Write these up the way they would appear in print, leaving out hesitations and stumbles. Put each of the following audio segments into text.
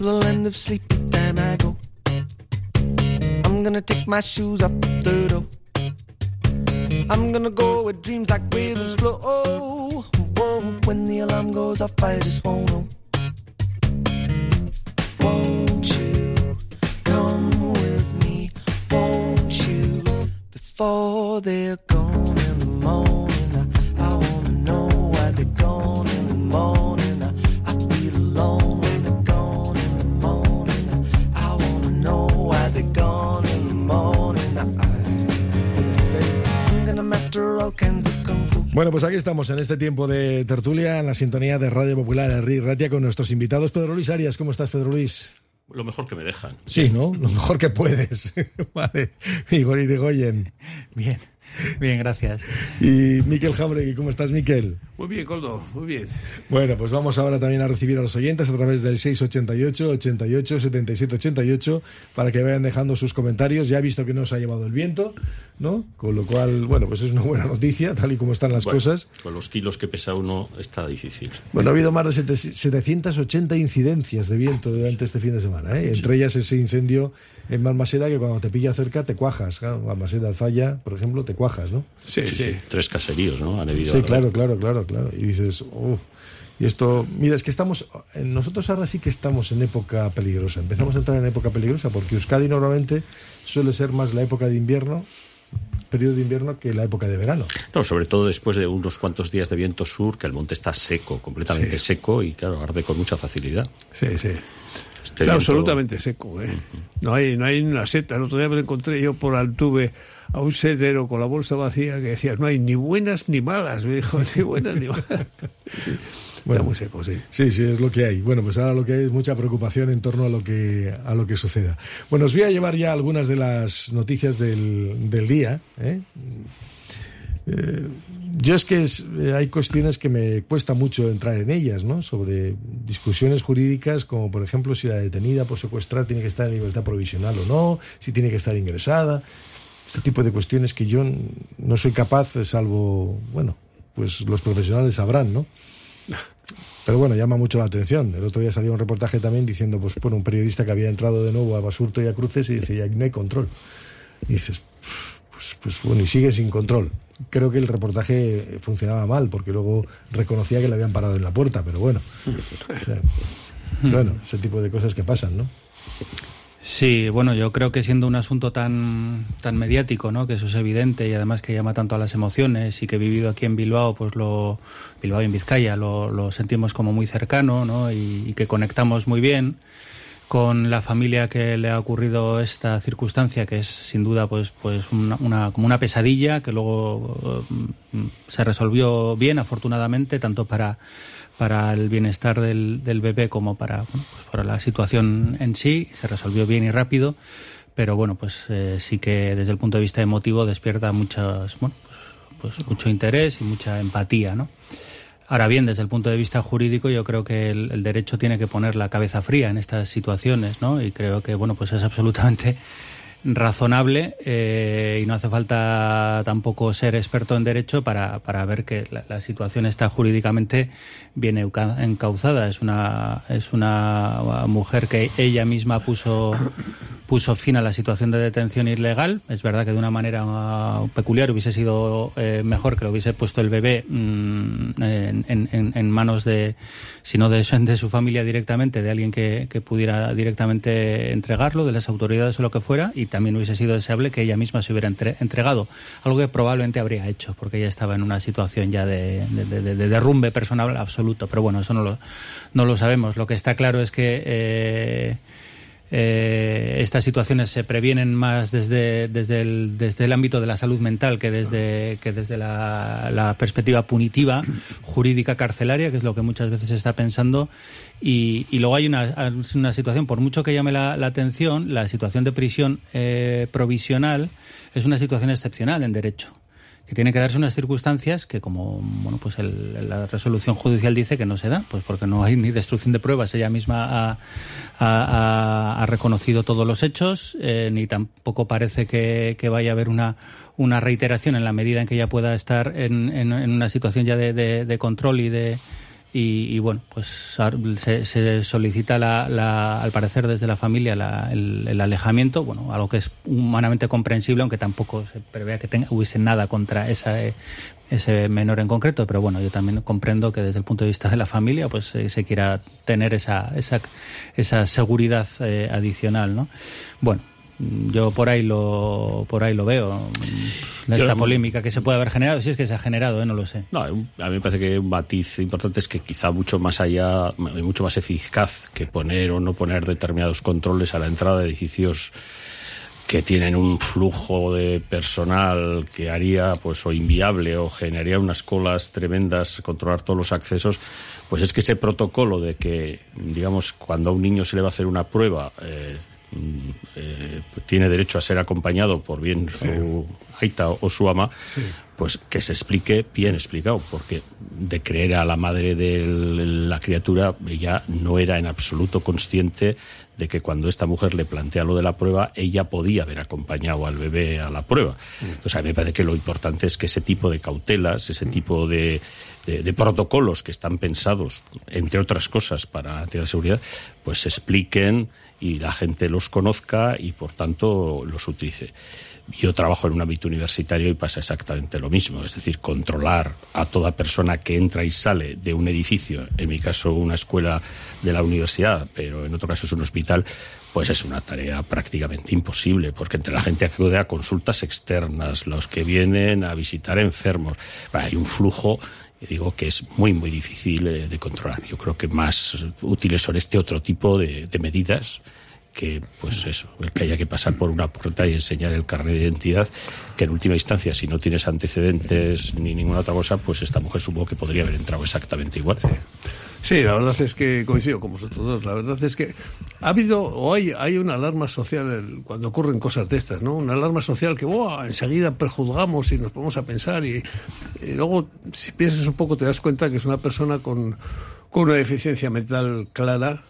to the land of sleep, and I go. I'm gonna take my shoes off the door. I'm gonna go where dreams like rivers flow. Oh, when the alarm goes off, I just won't know. Won't you come with me? Won't you? Before they're gone in the morning, I wanna know why they're gone in the morning. I feel alone when they're gone in the morning. I wanna know why they're gone in the morning. I'm gonna master all kinds of kung fu. Bueno, pues aquí estamos en este tiempo de tertulia, en la sintonía de Radio Popular, Herri Ratia, con nuestros invitados. Pedro Luis Arias, ¿cómo estás, Pedro Luis? Lo mejor que me dejan. Sí, ¿no? Lo mejor que puedes. Vale. Igor Irigoyen. Bien, bien, gracias. Y Miquel Jauregui, ¿cómo estás, Miquel? Muy bien, Coldo, muy bien. Bueno, pues vamos ahora también a recibir a los oyentes a través del 688-88-77-88 para que vayan dejando sus comentarios. Ya he visto que no se ha llevado el viento, ¿no? Con lo cual, bueno, pues es una buena noticia, tal y como están las cosas. Con los kilos que pesa uno está difícil. Bueno, ha habido más de 780 incidencias de viento durante este fin de semana, ¿eh? Entre ellas ese incendio en Balmaseda, que cuando te pilla cerca te cuajas. Claro, Balmaseda, Zalla, por ejemplo, te cuajas, ¿no? Sí. 3 caseríos, ¿no? Han habido. Sí, claro. Y dices, y esto, mira, es que nosotros ahora sí que estamos en época peligrosa. Empezamos a entrar en época peligrosa porque Euskadi normalmente suele ser más la época de invierno, periodo de invierno, que la época de verano. No, sobre todo después de unos cuantos días de viento sur, que el monte está seco, completamente seco, y claro, arde con mucha facilidad. Sí. Está absolutamente seco, ¿eh? No hay ni una seta. El otro día me lo encontré yo por Altuve a un setero con la bolsa vacía que decía, no hay ni buenas ni malas. Me dijo, ni buenas ni malas. Bueno, está muy seco, sí. Sí, es lo que hay. Bueno, pues ahora lo que hay es mucha preocupación en torno a lo que suceda. Bueno, os voy a llevar ya algunas de las noticias del día, ¿eh? Yo es que hay cuestiones que me cuesta mucho entrar en ellas, ¿no? Sobre discusiones jurídicas, como por ejemplo si la detenida por secuestrar tiene que estar en libertad provisional o no, si tiene que estar ingresada. Este tipo de cuestiones que yo no soy capaz, salvo, bueno, pues los profesionales sabrán, ¿no? Pero bueno, llama mucho la atención. El otro día salió un reportaje también diciendo, pues bueno, un periodista que había entrado de nuevo a Basurto y a Cruces y dice, ya no hay control. Y dices, pues bueno, y sigue sin control. Creo que el reportaje funcionaba mal, porque luego reconocía que le habían parado en la puerta, pero bueno. Bueno, ese tipo de cosas que pasan, ¿no? Sí, bueno, yo creo que siendo un asunto tan mediático, ¿no? Que eso es evidente y además que llama tanto a las emociones y que he vivido aquí en Bilbao, pues Bilbao y en Vizcaya lo sentimos como muy cercano, ¿no? Y que conectamos muy bien con la familia que le ha ocurrido esta circunstancia, que es sin duda pues como una pesadilla, que luego se resolvió bien, afortunadamente, tanto para el bienestar del bebé como para la situación en sí. Se resolvió bien y rápido, pero bueno, pues sí que desde el punto de vista emotivo despierta mucho interés y mucha empatía, ¿no? Ahora bien, desde el punto de vista jurídico, yo creo que el derecho tiene que poner la cabeza fría en estas situaciones, ¿no? Y creo que, bueno, pues es absolutamente razonable y no hace falta tampoco ser experto en derecho para ver que la situación está jurídicamente bien encauzada. Es una mujer que ella misma puso fin a la situación de detención ilegal. Es verdad que de una manera peculiar hubiese sido mejor que lo hubiese puesto el bebé en manos si no de su familia directamente, de alguien que pudiera directamente entregarlo, de las autoridades o lo que fuera, y también hubiese sido deseable que ella misma se hubiera entregado, algo que probablemente habría hecho, porque ella estaba en una situación ya de derrumbe personal absoluto, pero bueno, eso no lo sabemos. Lo que está claro es que estas situaciones se previenen más desde el ámbito de la salud mental que desde la perspectiva punitiva, jurídica, carcelaria, que es lo que muchas veces se está pensando. Y luego hay una situación, por mucho que llame la atención, la situación de prisión provisional es una situación excepcional en derecho, que tiene que darse unas circunstancias que, como pues la resolución judicial dice que no se da, pues porque no hay ni destrucción de pruebas. Ella misma ha reconocido todos los hechos, ni tampoco parece que vaya a haber una reiteración en la medida en que ella pueda estar en una situación ya de control y y bueno, pues se solicita al parecer desde la familia el alejamiento, bueno, algo que es humanamente comprensible, aunque tampoco se prevea que hubiese nada contra ese menor en concreto, pero bueno, yo también comprendo que desde el punto de vista de la familia pues se quiera tener esa seguridad adicional, ¿no? Bueno, yo por ahí lo veo, esta polémica que se puede haber generado, si es que se ha generado, no lo sé. No, a mí me parece que un matiz importante es que quizá mucho más eficaz que poner o no poner determinados controles a la entrada de edificios que tienen un flujo de personal que haría pues o inviable o generaría unas colas tremendas, controlar todos los accesos, pues es que ese protocolo de que, digamos, cuando a un niño se le va a hacer una prueba, tiene derecho a ser acompañado por bien su aita o su ama, pues que se explique bien explicado, porque de creer a la madre de la criatura, ella no era en absoluto consciente de que cuando esta mujer le plantea lo de la prueba, ella podía haber acompañado al bebé a la prueba. Entonces a mí me parece que lo importante es que ese tipo de cautelas, ese tipo de protocolos que están pensados, entre otras cosas, para la seguridad, pues se expliquen y la gente los conozca y por tanto los utilice. Yo trabajo en un ámbito universitario y pasa exactamente lo mismo, es decir, controlar a toda persona que entra y sale de un edificio, en mi caso una escuela de la universidad, pero en otro caso es un hospital, pues es una tarea prácticamente imposible, porque entre la gente que acude a consultas externas, los que vienen a visitar enfermos, hay un flujo, digo, que es muy, muy difícil de controlar. Yo creo que más útiles son este otro tipo de medidas que, pues eso, el que haya que pasar por una puerta y enseñar el carnet de identidad, que en última instancia, si no tienes antecedentes ni ninguna otra cosa, pues esta mujer supongo que podría haber entrado exactamente igual. Sí, la verdad es que coincido con vosotros dos. La verdad es que ha habido o hay una alarma social cuando ocurren cosas de estas, ¿no? Una alarma social que enseguida prejuzgamos y nos ponemos a pensar y luego, si piensas un poco, te das cuenta que es una persona con una deficiencia mental clara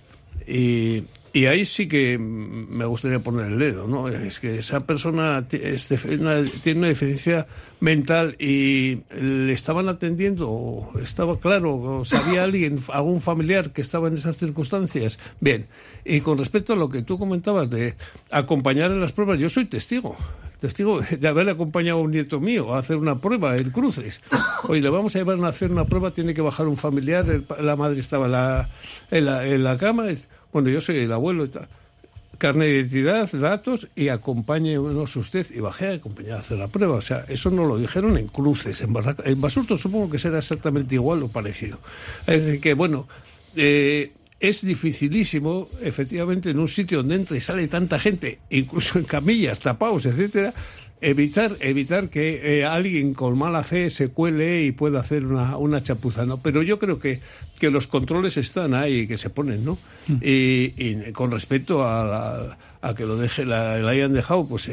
y ahí sí que me gustaría poner el dedo, ¿no? Es que esa persona tiene una deficiencia mental y le estaban atendiendo, o estaba claro, o sabía algún familiar que estaba en esas circunstancias. Bien, y con respecto a lo que tú comentabas de acompañar en las pruebas, yo soy testigo de haber acompañado a un nieto mío a hacer una prueba en Cruces. Oye, le vamos a llevar a hacer una prueba, tiene que bajar un familiar, la madre estaba en la cama. Bueno, yo soy el abuelo y tal. Carnet de identidad, datos y acompáñenos usted. Y bajé a acompañar a hacer la prueba. O sea, eso nos lo dijeron en Cruces. En Basurto supongo que será exactamente igual o parecido. Es decir, que bueno, es dificilísimo, efectivamente, en un sitio donde entra y sale tanta gente, incluso en camillas, tapados, etcétera, evitar que alguien con mala fe se cuele y pueda hacer una chapuza, ¿no? Pero yo creo que los controles están ahí, que se ponen, ¿no? Y con respecto a que lo la hayan dejado pues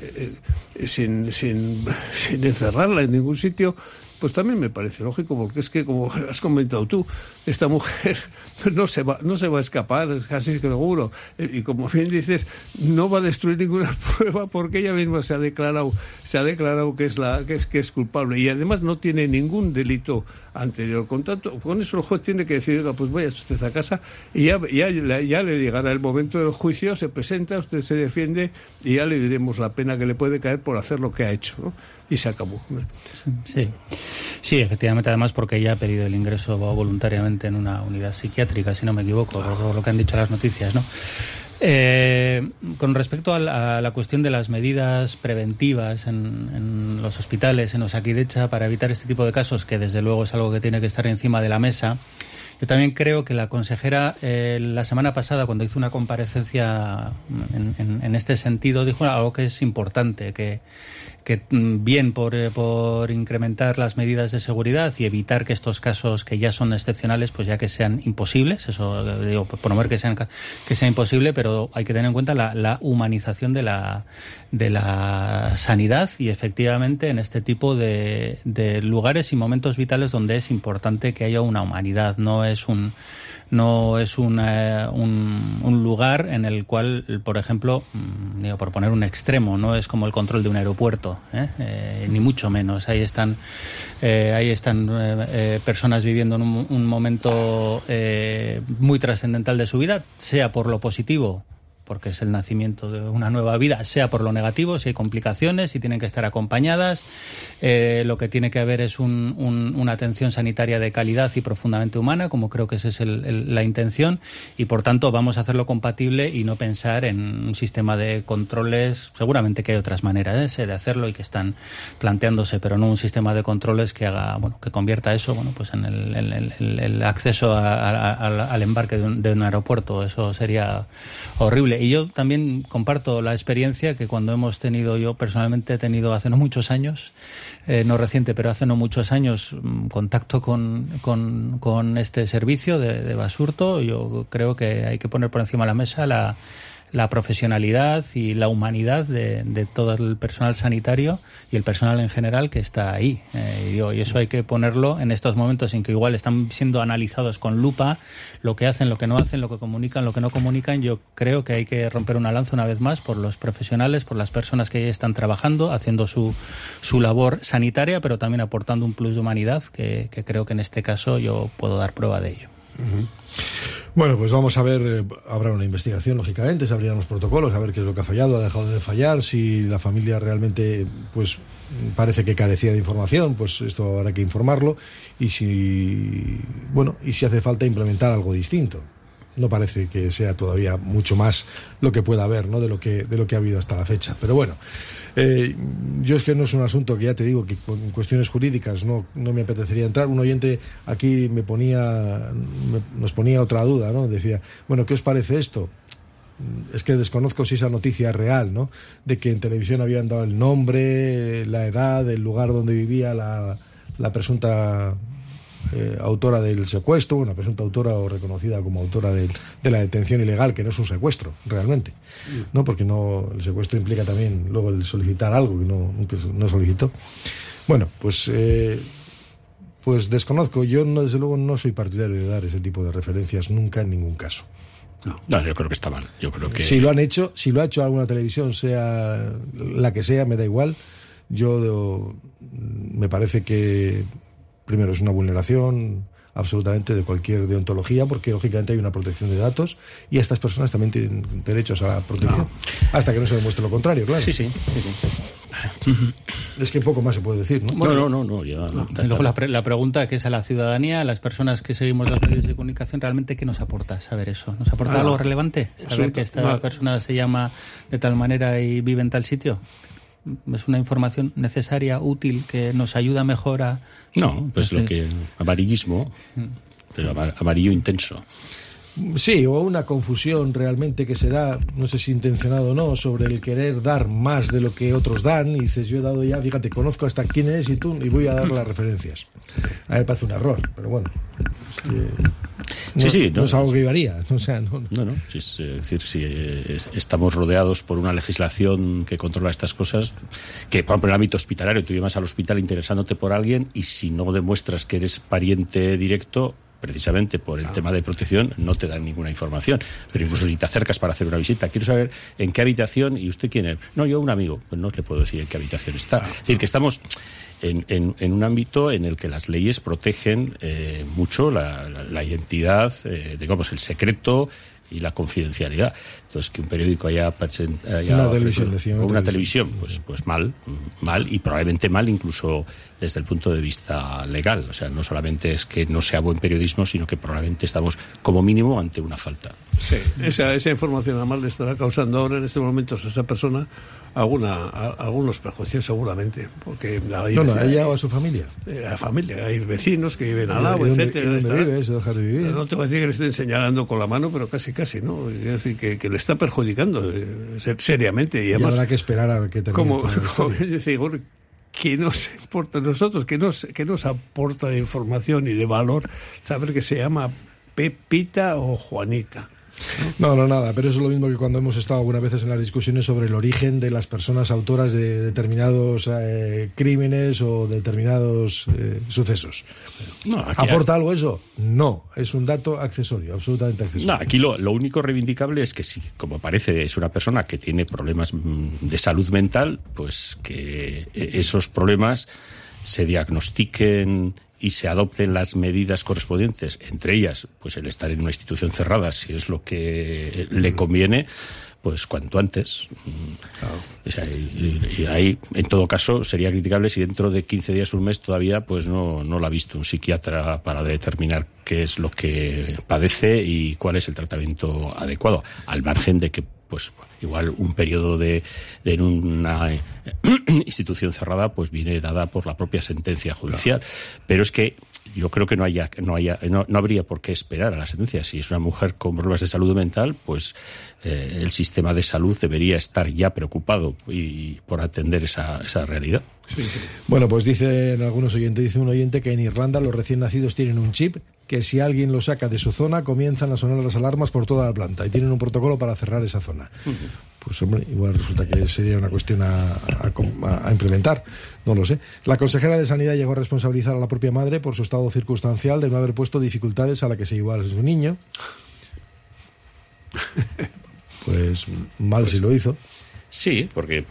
sin encerrarla en ningún sitio, pues también me parece lógico, porque es que, como has comentado tú, esta mujer no se va a escapar, es casi seguro, y como bien dices, no va a destruir ninguna prueba porque ella misma se ha declarado que es culpable, y además no tiene ningún delito anterior. Con eso el juez tiene que decir, pues vaya usted a casa y ya le llegará el momento del juicio, se presenta, usted se defiende y ya le diremos la pena que le puede caer por hacer lo que ha hecho, ¿no? Y se acabó. Sí, efectivamente, además porque ella ha pedido el ingreso voluntariamente en una unidad psiquiátrica, si no me equivoco, por lo que han dicho las noticias, ¿no? Con respecto a la cuestión de las medidas preventivas en los hospitales, en Osakidetza, para evitar este tipo de casos, que desde luego es algo que tiene que estar encima de la mesa, yo también creo que la consejera la semana pasada, cuando hizo una comparecencia en este sentido, dijo algo que es importante, que bien por incrementar las medidas de seguridad y evitar que estos casos que ya son excepcionales, pues ya que sean imposibles, eso digo, promover que sea imposible, pero hay que tener en cuenta la humanización de la sanidad y efectivamente en este tipo de lugares y momentos vitales donde es importante que haya una humanidad, no no es un lugar en el cual, por ejemplo, digo, por poner un extremo, no es como el control de un aeropuerto, ni mucho menos. Ahí están personas viviendo en un momento muy trascendental de su vida, sea por lo positivo, porque es el nacimiento de una nueva vida, sea por lo negativo, si hay complicaciones, si tienen que estar acompañadas. Lo que tiene que haber es una atención sanitaria de calidad y profundamente humana, como creo que esa es la intención, y por tanto vamos a hacerlo compatible y no pensar en un sistema de controles. Seguramente que hay otras maneras de hacerlo y que están planteándose, pero no un sistema de controles que haga, que convierta eso, pues en el acceso al embarque de un aeropuerto. Eso sería horrible. Y yo también comparto la experiencia que cuando yo personalmente he tenido hace no muchos años, no reciente, pero hace no muchos años, contacto con este servicio de Basurto. Yo creo que hay que poner por encima de la mesa la profesionalidad y la humanidad de todo el personal sanitario y el personal en general que está ahí. Y eso hay que ponerlo en estos momentos en que igual están siendo analizados con lupa lo que hacen, lo que no hacen, lo que comunican, lo que no comunican. Yo creo que hay que romper una lanza una vez más por los profesionales, por las personas que están trabajando, haciendo su labor sanitaria, pero también aportando un plus de humanidad que creo que en este caso yo puedo dar prueba de ello. Uh-huh. Bueno, pues vamos a ver, habrá una investigación, lógicamente, se abrirán los protocolos, a ver qué es lo que ha fallado, ha dejado de fallar, si la familia realmente, pues, parece que carecía de información, pues esto habrá que informarlo, y si hace falta implementar algo distinto. No parece que sea todavía mucho más lo que pueda haber, ¿no?, de lo que ha habido hasta la fecha. Pero bueno, yo es que no es un asunto que ya te digo que con cuestiones jurídicas no me apetecería entrar. Un oyente aquí nos ponía otra duda, ¿no? Decía, bueno, ¿qué os parece esto? Es que desconozco si esa noticia es real, ¿no? De que en televisión habían dado el nombre, la edad, el lugar donde vivía la presunta autora del secuestro, una presunta autora o reconocida como autora de la detención ilegal, que no es un secuestro realmente, ¿no? Porque el secuestro implica también luego el solicitar algo que no solicitó. Bueno, pues desconozco. Yo desde luego no soy partidario de dar ese tipo de referencias nunca, en ningún caso. No, yo creo que está mal. Yo creo que si lo ha hecho alguna televisión, sea la que sea, me da igual. Me parece que primero es una vulneración absolutamente de cualquier deontología, porque lógicamente hay una protección de datos y estas personas también tienen derechos a la protección, hasta que no se demuestre lo contrario, claro. Sí. Es que poco más se puede decir, ¿no? No. Y luego la pregunta que es a la ciudadanía, a las personas que seguimos los medios de comunicación, realmente ¿qué nos aporta saber eso? ¿Nos aporta algo relevante? ¿Saber que esta persona se llama de tal manera y vive en tal sitio? ¿Es una información necesaria, útil, que nos ayuda mejor a...? No, pues lo que... amarillismo, pero amarillo intenso. Sí, o una confusión realmente que se da, no sé si intencionado o no, sobre el querer dar más de lo que otros dan, y dices, yo he dado ya, fíjate, conozco hasta quién es y voy a dar las referencias. A mí me parece un error, pero bueno. No es algo que yo haría. Es decir, si estamos rodeados por una legislación que controla estas cosas, que por ejemplo en el ámbito hospitalario, tú llevas al hospital interesándote por alguien y si no demuestras que eres pariente directo, precisamente por el tema de protección, no te dan ninguna información. Pero incluso si te acercas para hacer una visita, quiero saber en qué habitación y usted quién es. No, yo un amigo. Pues no le puedo decir en qué habitación está. Es decir, que estamos en un ámbito en el que las leyes protegen mucho la identidad, digamos, el secreto y la confidencialidad. Entonces, que un periódico haya una televisión, pues mal y probablemente mal incluso desde el punto de vista legal. O sea, no solamente es que no sea buen periodismo, sino que probablemente estamos como mínimo ante una falta. Sí, esa información además le estará causando ahora en estos momentos a esa persona algunos prejuicios seguramente, porque a ella o a su familia. A la familia, hay vecinos que viven al lado, etcétera. No te voy a decir que le estén señalando con la mano, pero casi, ¿no? Es decir, que le está perjudicando seriamente. Y además, habrá que esperar a que termine. Como dice Igor, ¿qué nos importa a nosotros? ¿Qué nos aporta de información y de valor saber que se llama Pepita o Juanita? No, nada, pero eso es lo mismo que cuando hemos estado algunas veces en las discusiones sobre el origen de las personas autoras de determinados crímenes o determinados sucesos. No, ¿aporta algo eso? No, es un dato accesorio, absolutamente accesorio. No, aquí lo único reivindicable es que si, como parece, es una persona que tiene problemas de salud mental, pues que esos problemas se diagnostiquen y se adopten las medidas correspondientes, entre ellas, pues el estar en una institución cerrada, si es lo que le conviene, pues cuanto antes. Claro. O sea, y ahí, en todo caso, sería criticable si dentro de 15 días, un mes, todavía pues no lo ha visto un psiquiatra para determinar qué es lo que padece y cuál es el tratamiento adecuado, al margen de que pues igual un periodo en una institución cerrada pues viene dada por la propia sentencia judicial. Claro. Pero es que yo creo que no habría por qué esperar a la sentencia. Si es una mujer con problemas de salud mental, pues el sistema de salud debería estar ya preocupado por atender esa realidad. Sí. Bueno, pues dice un oyente que en Irlanda los recién nacidos tienen un chip que si alguien lo saca de su zona comienzan a sonar las alarmas por toda la planta y tienen un protocolo para cerrar esa zona. Pues hombre, igual resulta que sería una cuestión a implementar, no lo sé. La consejera de Sanidad llegó a responsabilizar a la propia madre por su estado circunstancial de no haber puesto dificultades a la que se llevó a su niño. Pues mal si lo hizo. Sí, porque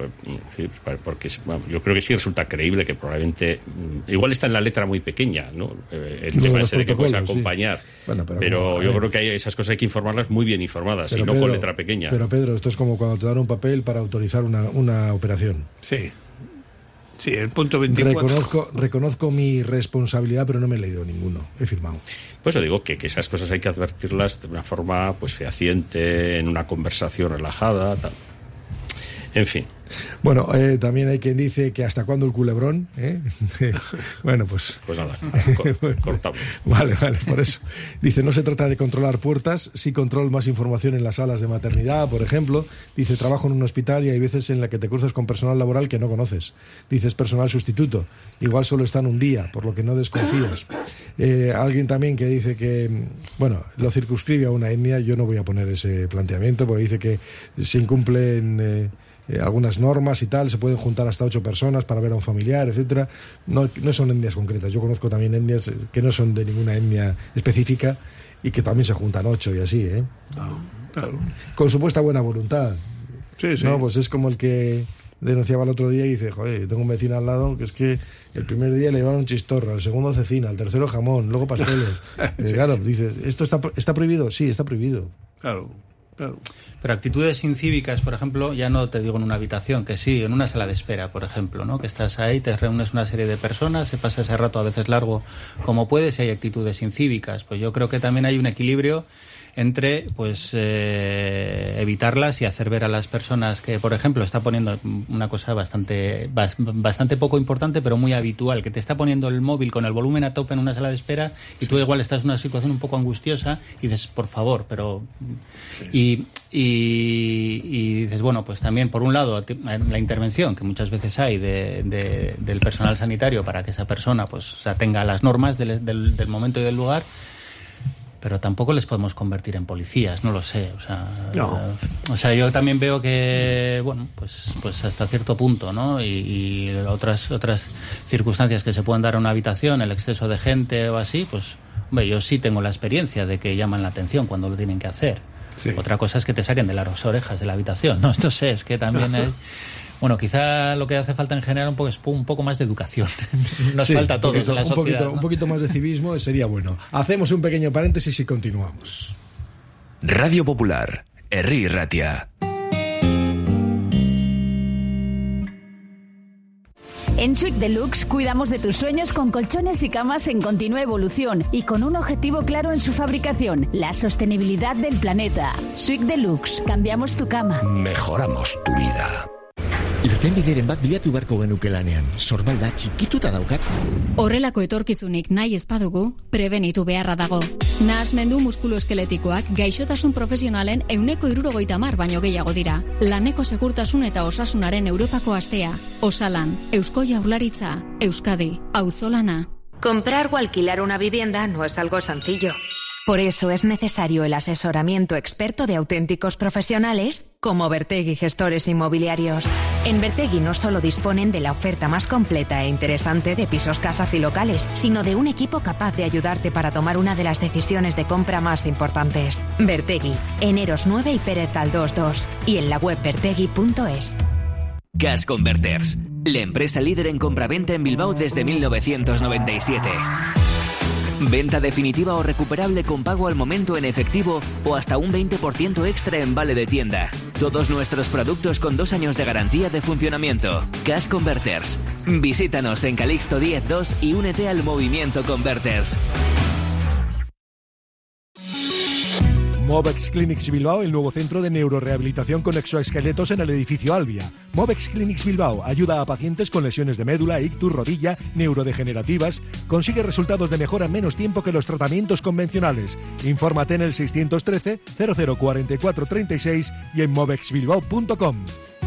yo creo que sí resulta creíble que probablemente igual está en la letra muy pequeña, ¿no? El tema ese de que puedes acompañar, sí. Bueno, pero yo creo que esas cosas hay que informarlas muy bien informadas, y no Pedro, con letra pequeña. Pero Pedro, esto es como cuando te dan un papel para autorizar una operación. Sí, el punto 24. Reconozco mi responsabilidad, pero no me he leído ninguno, he firmado. Pues yo digo que esas cosas hay que advertirlas de una forma pues fehaciente, en una conversación relajada, tal. En fin. Bueno, también hay quien dice que hasta cuándo el culebrón, Bueno, pues nada, cortamos. Vale, por eso. Dice, no se trata de controlar puertas, sí control más información en las salas de maternidad, por ejemplo. Dice, trabajo en un hospital y hay veces en la que te cruzas con personal laboral que no conoces. Dice, es personal sustituto. Igual solo están un día, por lo que no desconfías. Alguien también que dice que, lo circunscribe a una etnia. Yo no voy a poner ese planteamiento, porque dice que se incumplen algunas normas y tal, se pueden juntar hasta 8 personas para ver a un familiar, etcétera. No son etnias concretas. Yo conozco también etnias que no son de ninguna etnia específica y que también se juntan 8 y así, Claro. Con supuesta buena voluntad. Sí. No, pues es como el que denunciaba el otro día y dice, joder, tengo un vecino al lado que es que el primer día le llevaron chistorra, el segundo cecina, el tercero jamón, luego pasteles. Claro, dices, ¿esto está prohibido? Sí, está prohibido. Claro. Pero actitudes incívicas, por ejemplo, ya no te digo en una habitación, que sí, en una sala de espera, por ejemplo, ¿no? Que estás ahí, te reúnes una serie de personas, se pasa ese rato a veces largo como puedes y hay actitudes incívicas. Pues yo creo que también hay un equilibrio entre evitarlas y hacer ver a las personas que, por ejemplo, está poniendo una cosa bastante poco importante pero muy habitual, que te está poniendo el móvil con el volumen a tope en una sala de espera y tú igual estás en una situación un poco angustiosa y dices, por favor, pero... Y dices, bueno, pues también por un lado la intervención que muchas veces hay del personal sanitario para que esa persona pues tenga las normas del momento y del lugar, pero tampoco les podemos convertir en policías, no lo sé. O sea, yo también veo que, pues hasta cierto punto, ¿no? Y otras circunstancias que se pueden dar a una habitación, el exceso de gente o así, pues, yo sí tengo la experiencia de que llaman la atención cuando lo tienen que hacer. Sí. Otra cosa es que te saquen de las orejas de la habitación, ¿no? Esto es que también es... Bueno, quizá lo que hace falta en general es un poco más de educación. Nos falta a todos en la sociedad. Un poquito más de civismo sería bueno. Hacemos un pequeño paréntesis y continuamos. Radio Popular, Herri Ratia. En Suite Deluxe cuidamos de tus sueños con colchones y camas en continua evolución y con un objetivo claro en su fabricación, la sostenibilidad del planeta. Suite Deluxe, cambiamos tu cama. Mejoramos tu vida. Irtenbideren bat bilatu beharko genuke lanean. Sorbalda txikituta daukat. Horrelako etorkizunik nahi ez badugu, prebenitu beharra dago. Nahasmendu muskuloeskeletikoak gaixotasun profesionalen 170 baino gehiago dira. Laneko segurtasun eta osasunaren Europako astea. Osalan, Eusko Jaurlaritza, Euskadi, auzolana. Comprar o alquilar una vivienda no es algo sencillo. Por eso es necesario el asesoramiento experto de auténticos profesionales como Vertegui Gestores Inmobiliarios. En Vertegui no solo disponen de la oferta más completa e interesante de pisos, casas y locales, sino de un equipo capaz de ayudarte para tomar una de las decisiones de compra más importantes. Vertegui, en Eros 9 y Pérez Galdós 2, y en la web vertegui.es. Cash Converters, la empresa líder en compraventa en Bilbao desde 1997. Venta definitiva o recuperable con pago al momento en efectivo o hasta un 20% extra en vale de tienda. Todos nuestros productos con 2 años de garantía de funcionamiento. Cash Converters. Visítanos en Calixto 10-2 y únete al movimiento Converters. Movex Clinics Bilbao, el nuevo centro de neurorehabilitación con exoesqueletos en el edificio Albia. Movex Clinics Bilbao ayuda a pacientes con lesiones de médula, ictus, rodilla, neurodegenerativas. Consigue resultados de mejora en menos tiempo que los tratamientos convencionales. Infórmate en el 613 0044 36 y en movexbilbao.com.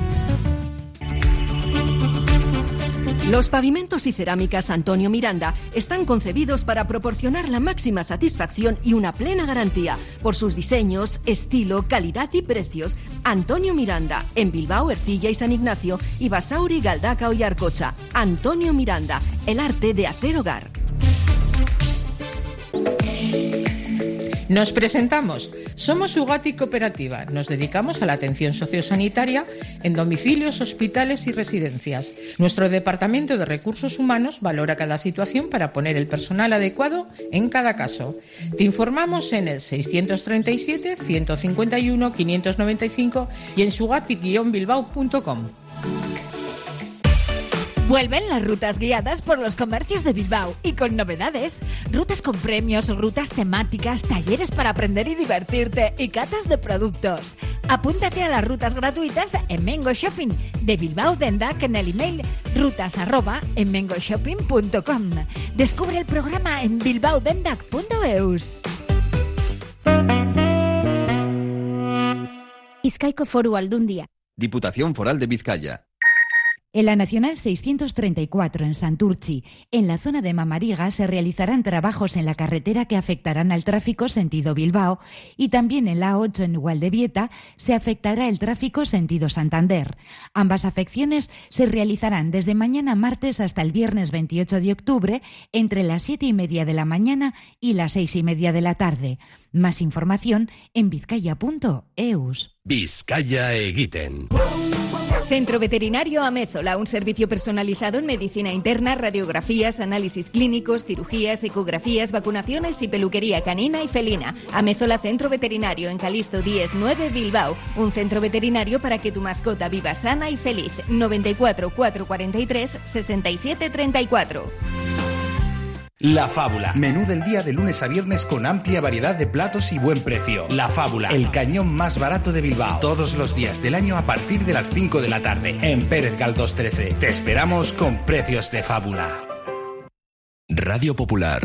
Los pavimentos y cerámicas Antonio Miranda están concebidos para proporcionar la máxima satisfacción y una plena garantía por sus diseños, estilo, calidad y precios. Antonio Miranda, en Bilbao, Ercilla y San Ignacio, y Basauri, Galdakao y Arcocha. Antonio Miranda, el arte de hacer hogar. Nos presentamos. Somos Ugati Cooperativa. Nos dedicamos a la atención sociosanitaria en domicilios, hospitales y residencias. Nuestro departamento de recursos humanos valora cada situación para poner el personal adecuado en cada caso. Te informamos en el 637 151 595 y en sugati-bilbao.com. Vuelven las rutas guiadas por los comercios de Bilbao y con novedades. Rutas con premios, rutas temáticas, talleres para aprender y divertirte y catas de productos. Apúntate a las rutas gratuitas en Mengo Shopping de Bilbao Dendac en el email rutas@mengoshopping.com. Descubre el programa en bilbaodendac.eus. Bizkaiko Foru Aldundia. Diputación Foral de Vizcaya. En la Nacional 634 en Santurtzi, en la zona de Mamariga, se realizarán trabajos en la carretera que afectarán al tráfico sentido Bilbao y también en la A8 en Gualdebieta se afectará el tráfico sentido Santander. Ambas afecciones se realizarán desde mañana martes hasta el viernes 28 de octubre entre las 7:30 de la mañana y las 6:30 de la tarde. Más información en vizcaya.eus. Vizcaya egiten. Centro Veterinario Amézola, un servicio personalizado en medicina interna, radiografías, análisis clínicos, cirugías, ecografías, vacunaciones y peluquería canina y felina. Amézola Centro Veterinario en Calixto 10-9 Bilbao. Un centro veterinario para que tu mascota viva sana y feliz. 94 443 67 34. La Fábula. Menú del día de lunes a viernes con amplia variedad de platos y buen precio. La Fábula, el cañón más barato de Bilbao. Todos los días del año a partir de las 5 de la tarde. En Pérez Galdós 13. Te esperamos con precios de fábula. Radio Popular.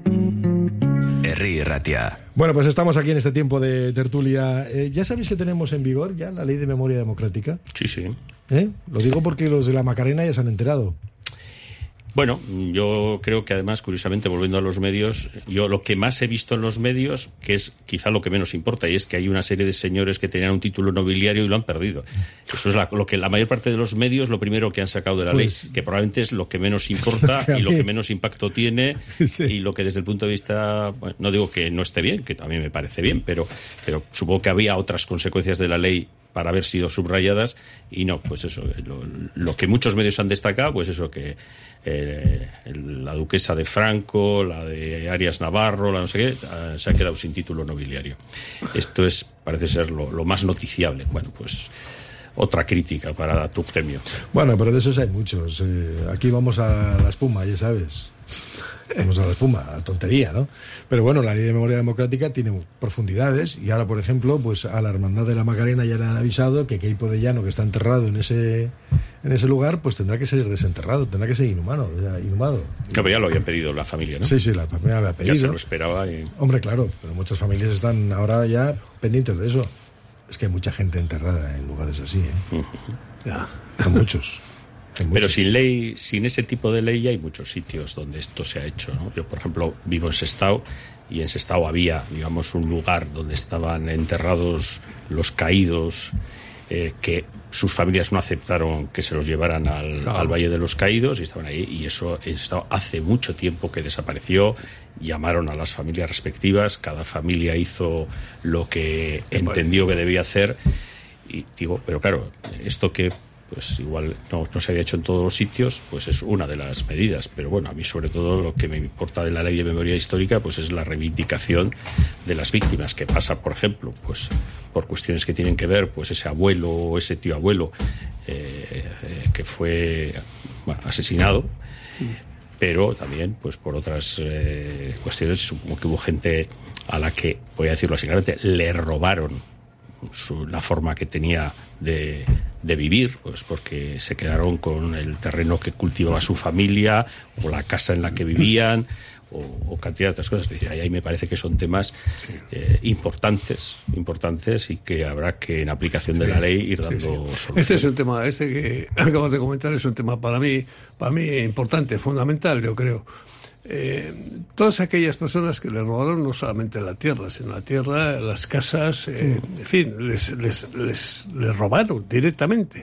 Herri Ratia. Bueno, pues estamos aquí en este tiempo de tertulia. ¿Ya sabéis que tenemos en vigor ya la Ley de Memoria Democrática? Sí, sí. Lo digo porque los de la Macarena ya se han enterado. Bueno, yo creo que además, curiosamente, volviendo a los medios, yo lo que más he visto en los medios, que es quizá lo que menos importa, y es que hay una serie de señores que tenían un título nobiliario y lo han perdido. Eso es lo que la mayor parte de los medios, lo primero que han sacado de la ley, que probablemente es lo que menos importa y lo que menos impacto tiene, sí. Y lo que desde el punto de vista, bueno, no digo que no esté bien, que también me parece bien, pero supongo que había otras consecuencias de la ley para haber sido subrayadas y no, pues eso, lo que muchos medios han destacado, pues eso, que la duquesa de Franco, la de Arias Navarro, la no sé qué, se ha quedado sin título nobiliario. Esto parece ser lo más noticiable. Bueno, pues otra crítica para tu gremio. Bueno, pero de esos hay muchos. Aquí vamos a la espuma, ya sabes. Vamos a la espuma, a la tontería, ¿no? Pero bueno, la Ley de Memoria Democrática tiene profundidades y ahora, por ejemplo, pues a la Hermandad de la Macarena ya le han avisado que Queipo de Llano, que está enterrado en ese lugar, pues tendrá que ser desenterrado, tendrá que ser inhumado. No, pero ya lo habían pedido la familia, ¿no? Sí, la familia había pedido. Ya se lo esperaba. Hombre, claro, pero muchas familias están ahora ya pendientes de eso. Es que hay mucha gente enterrada en lugares así, ¿eh? Ya. Hay muchos. Pero sin ley, sin ese tipo de ley, hay muchos sitios donde esto se ha hecho, ¿no? Yo, por ejemplo, vivo en Sestao, y en Sestao había, digamos, un lugar donde estaban enterrados los caídos, que sus familias no aceptaron que se los llevaran al Valle de los Caídos, y estaban ahí, y eso hace mucho tiempo que desapareció. Llamaron a las familias respectivas, cada familia hizo lo que entendió que debía hacer, y digo, pero claro, esto que pues igual no se había hecho en todos los sitios, pues es una de las medidas. Pero bueno, a mí sobre todo lo que me importa de la Ley de Memoria Histórica pues es la reivindicación de las víctimas, que pasa, por ejemplo, pues por cuestiones que tienen que ver, pues ese abuelo o ese tío abuelo que fue asesinado, pero también pues por otras cuestiones. Supongo que hubo gente a la que, voy a decirlo así claramente, le robaron la forma que tenía de vivir, pues porque se quedaron con el terreno que cultivaba su familia, o la casa en la que vivían, o cantidad de otras cosas. Es decir, ahí me parece que son temas importantes, y que habrá que, en aplicación de la ley, ir dando solución. Este es un tema, que acabas de comentar, es un tema para mí importante, fundamental, yo creo. Todas aquellas personas que le robaron no solamente la tierra, sino la tierra, las casas, en fin, les robaron directamente.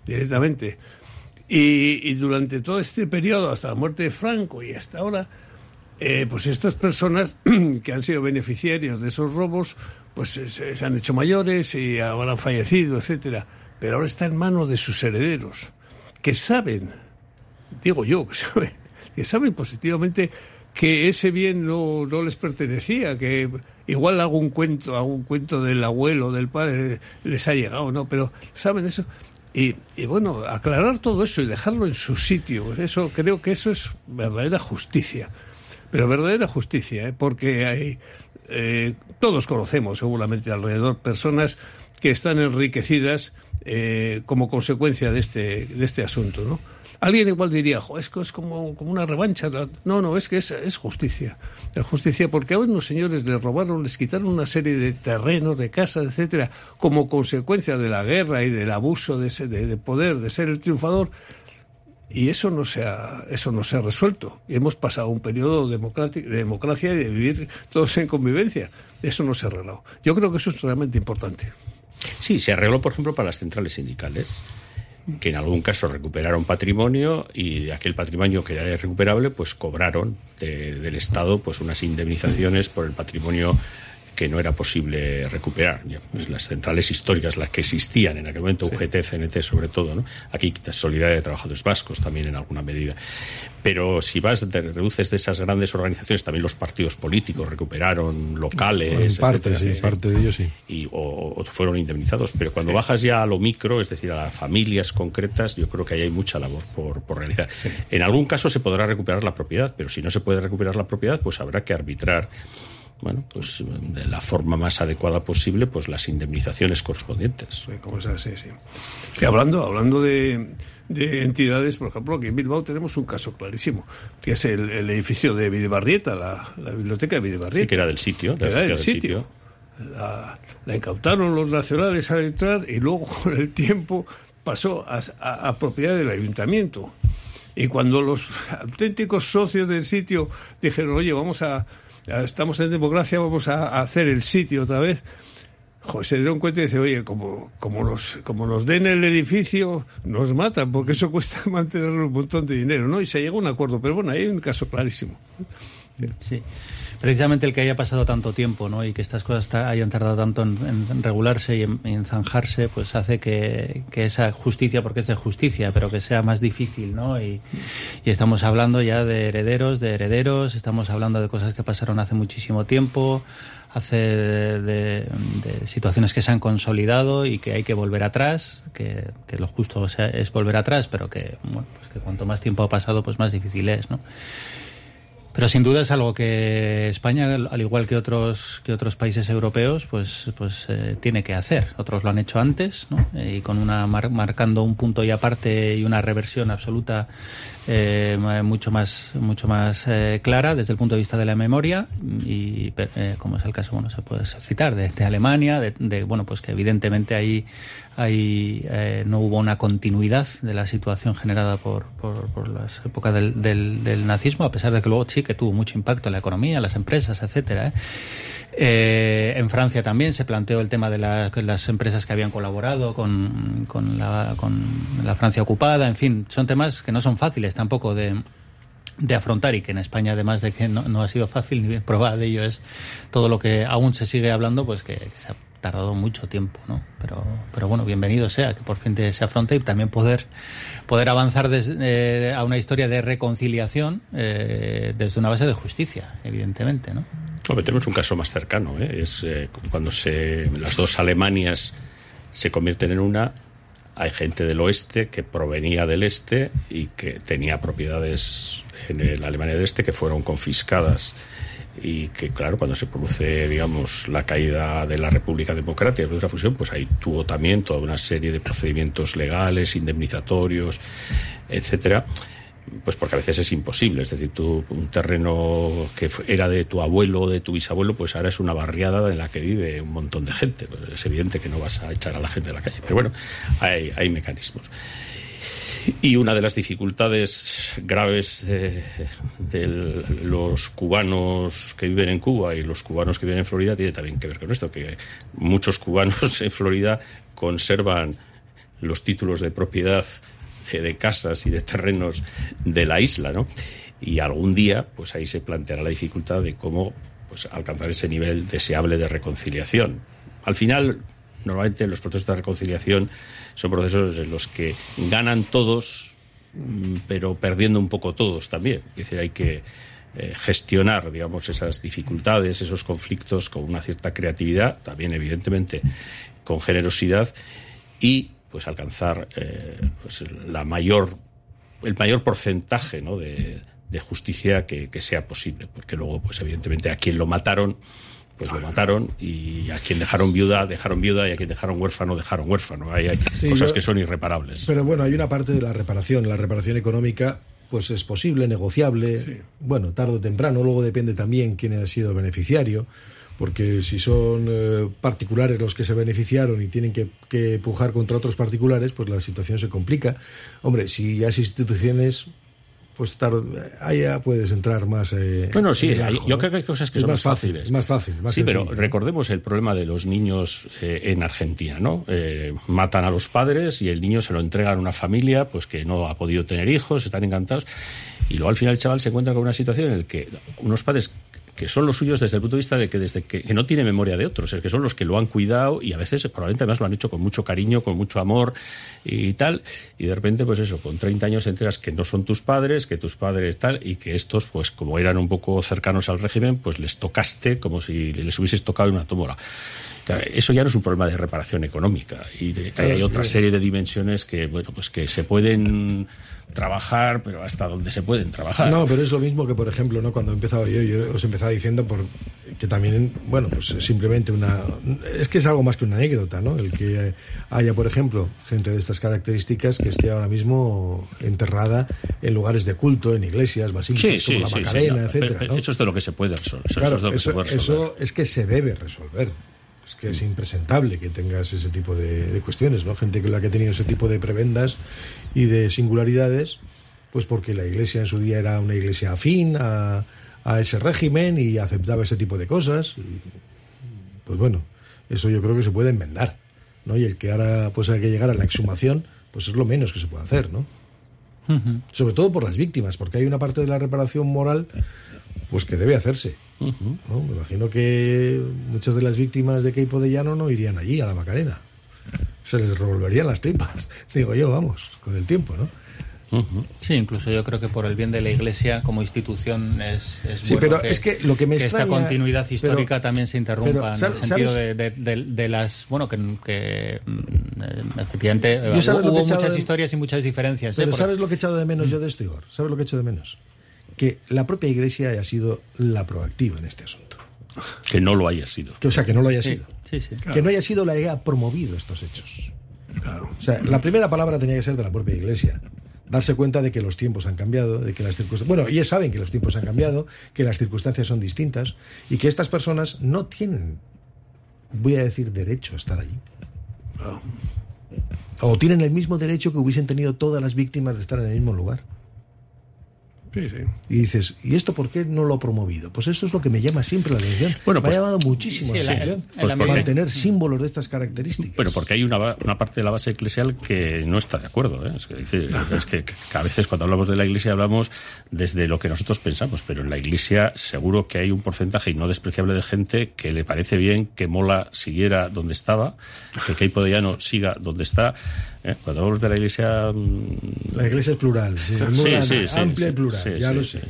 Y durante todo este periodo, hasta la muerte de Franco y hasta ahora, pues estas personas que han sido beneficiarios de esos robos, pues se han hecho mayores y ahora han fallecido, etcétera. Pero ahora está en manos de sus herederos, que saben, digo yo, que saben positivamente que ese bien no les pertenecía, que igual algún cuento del abuelo, del padre, les ha llegado, ¿no? Pero saben eso. Y bueno, aclarar todo eso y dejarlo en su sitio, eso creo que eso es verdadera justicia. Pero verdadera justicia, porque hay, todos conocemos seguramente alrededor personas que están enriquecidas como consecuencia de este asunto, ¿no? Alguien igual diría, es como una revancha. No, es que es justicia. Es justicia porque a unos señores les robaron, les quitaron una serie de terrenos, de casas, etcétera, como consecuencia de la guerra y del abuso de poder, de ser el triunfador. Y eso no se ha resuelto. Y hemos pasado un periodo de democracia y de vivir todos en convivencia. Eso no se ha arreglado. Yo creo que eso es realmente importante. Sí, se arregló, por ejemplo, para las centrales sindicales, que en algún caso recuperaron patrimonio, y de aquel patrimonio que era irrecuperable, pues cobraron del Estado pues unas indemnizaciones por el patrimonio que no era posible recuperar. Pues las centrales históricas, las que existían en aquel momento, UGT, CNT sobre todo, ¿no? Aquí Solidaridad de Trabajadores Vascos también en alguna medida. Pero si reduces de esas grandes organizaciones, también los partidos políticos recuperaron locales, parte de ellos sí. O fueron indemnizados. Pero cuando bajas ya a lo micro, es decir, a las familias concretas, yo creo que ahí hay mucha labor por realizar. Sí. En algún caso se podrá recuperar la propiedad, pero si no se puede recuperar la propiedad, pues habrá que arbitrar, bueno, pues de la forma más adecuada posible, pues las indemnizaciones correspondientes. Sí, hablando de entidades, por ejemplo, aquí en Bilbao tenemos un caso clarísimo, que es el edificio de Videbarrieta, la biblioteca de Videbarrieta. Sí, que era del sitio. La incautaron los nacionales al entrar, y luego con el tiempo pasó a propiedad del ayuntamiento. Y cuando los auténticos socios del sitio dijeron, oye, estamos en democracia, vamos a hacer el sitio otra vez, se dieron cuenta y dice, oye, como nos den el edificio, nos matan, porque eso cuesta mantenerlo un montón de dinero, ¿no? Y se llegó a un acuerdo, pero bueno, ahí hay un caso clarísimo. Sí, precisamente el que haya pasado tanto tiempo, ¿no? Y que estas cosas hayan tardado tanto en regularse y en zanjarse, pues hace que esa justicia, porque es de justicia, pero que sea más difícil, ¿no? Y estamos hablando ya de herederos, estamos hablando de cosas que pasaron hace muchísimo tiempo, de situaciones que se han consolidado y que hay que volver atrás, que lo justo es volver atrás, pero que, bueno, pues que cuanto más tiempo ha pasado, pues más difícil es, ¿no? Pero sin duda es algo que España, al igual que otros países europeos, pues tiene que hacer. Otros lo han hecho antes, ¿no? Y con marcando un punto y aparte y una reversión absoluta mucho más clara desde el punto de vista de la memoria, y como es el caso, bueno, se puede citar de Alemania, bueno, pues que evidentemente ahí no hubo una continuidad de la situación generada por las épocas del nazismo, a pesar de que luego sí que tuvo mucho impacto en la economía, en las empresas, etcétera. En Francia también se planteó el tema de las empresas que habían colaborado con la Francia ocupada. En fin, son temas que no son fáciles tampoco de afrontar, y que en España, además de que no ha sido fácil, ni prueba de ello es todo lo que aún se sigue hablando, pues que se ha tardado mucho tiempo, ¿no? Pero bueno, bienvenido sea que por fin se afronte, y también poder avanzar a una historia de reconciliación desde una base de justicia, evidentemente, ¿no? Tenemos un caso más cercano, es cuando las dos Alemanias se convierten en una. Hay gente del oeste que provenía del este y que tenía propiedades en la Alemania del Este que fueron confiscadas, y que, claro, cuando se produce, digamos, la caída de la República Democrática de la fusión, pues ahí tuvo también toda una serie de procedimientos legales, indemnizatorios, etcétera. Pues porque a veces es imposible, es decir, un terreno que era de tu abuelo o de tu bisabuelo, pues ahora es una barriada en la que vive un montón de gente. Pues es evidente que no vas a echar a la gente de la calle, pero bueno, hay mecanismos. Y una de las dificultades graves de los cubanos que viven en Cuba y los cubanos que viven en Florida tiene también que ver con esto, que muchos cubanos en Florida conservan los títulos de propiedad de casas y de terrenos de la isla, ¿no? Y algún día, pues ahí se planteará la dificultad de cómo, pues, alcanzar ese nivel deseable de reconciliación. Al final, normalmente los procesos de reconciliación son procesos en los que ganan todos, pero perdiendo un poco todos también. Es decir, hay que gestionar, digamos, esas dificultades, esos conflictos con una cierta creatividad, también evidentemente con generosidad, y pues alcanzar pues el mayor porcentaje, ¿no?, de justicia que sea posible, porque luego, pues evidentemente, a quien lo mataron, pues lo mataron, y a quien dejaron viuda, y a quien dejaron huérfano. Hay cosas que son irreparables. Pero bueno, hay una parte de la reparación económica, pues es posible, negociable, sí. Bueno, tarde o temprano, luego depende también quién ha sido el beneficiario, porque si son particulares los que se beneficiaron y tienen que pujar contra otros particulares, pues la situación se complica. Hombre, si ya es instituciones, pues ahí ya puedes entrar más. Bueno, sí, yo creo que hay cosas que son más fáciles. Más fácil. Sí, pero recordemos el problema de los niños en Argentina, ¿no? Matan a los padres y el niño se lo entregan a una familia, pues que no ha podido tener hijos, están encantados, y luego al final el chaval se encuentra con una situación en la que unos padres que son los suyos desde el punto de vista de que desde que no tiene memoria de otros, es que son los que lo han cuidado, y a veces probablemente además lo han hecho con mucho cariño, con mucho amor y tal, y de repente, pues eso, con 30 años enteras que no son tus padres, que tus padres tal, y que estos, pues como eran un poco cercanos al régimen, pues les tocaste como si les hubieses tocado en una tómbola. Eso ya no es un problema de reparación económica, y hay otra serie de dimensiones que, bueno, pues que se pueden trabajar, pero hasta donde se pueden trabajar. No, pero es lo mismo que, por ejemplo, ¿no?, cuando he empezado yo os empezaba diciendo que también, bueno, pues simplemente es que es algo más que una anécdota, ¿no? El que haya, por ejemplo, gente de estas características que esté ahora mismo enterrada en lugares de culto, en iglesias, basílicas, como la Macarena, etcétera, ¿no? Eso es de lo que se puede resolver. Claro, eso es que se debe resolver. Es que es impresentable que tengas ese tipo de cuestiones, ¿no? Gente que ha tenido ese tipo de prebendas y de singularidades, pues porque la Iglesia en su día era una iglesia afín a ese régimen y aceptaba ese tipo de cosas. Pues bueno, eso yo creo que se puede enmendar, ¿no? Y el que ahora pues hay que llegar a la exhumación, pues es lo menos que se puede hacer, ¿no? Uh-huh. Sobre todo por las víctimas, porque hay una parte de la reparación moral pues que debe hacerse. Uh-huh. ¿No? Me imagino que muchas de las víctimas de Queipo de Llano no irían allí a la Macarena, se les revolverían las tripas, digo yo, vamos, con el tiempo, ¿no? Uh-huh. Sí, incluso yo creo que por el bien de la Iglesia como institución es sí, bueno pero es que lo que me extraña, esta continuidad histórica también se interrumpa, en el sentido de las, bueno, que efectivamente hubo muchas historias y muchas diferencias. Pero ¿sabes lo que he echado de menos yo de esto, Igor? ¿Sabes lo que he hecho de menos? que la propia Iglesia haya sido la proactiva en este asunto. Que no lo haya sido. Que no lo haya sido. Sí, claro. Que no haya sido la que haya promovido estos hechos. Claro. O sea, la primera palabra tenía que ser de la propia Iglesia. Darse cuenta de que los tiempos han cambiado, de que las circunstancias... Bueno, ellos saben que los tiempos han cambiado, que las circunstancias son distintas y que estas personas no tienen, voy a decir, derecho a estar allí. O tienen el mismo derecho que hubiesen tenido todas las víctimas de estar en el mismo lugar. Sí. Y dices, ¿y esto por qué no lo ha promovido? Pues eso es lo que me llama siempre la atención. Bueno, me ha llamado muchísimo la atención mantener símbolos de estas características. Bueno, porque hay una parte de la base eclesial que no está de acuerdo, ¿eh? Es que a veces cuando hablamos de la Iglesia hablamos desde lo que nosotros pensamos, pero en la Iglesia seguro que hay un porcentaje no despreciable de gente que le parece bien que Mola siguiera donde estaba, que Queipo de Llano siga donde está. Cuando hablamos de la Iglesia... La Iglesia es plural, amplia y plural. Lo sé.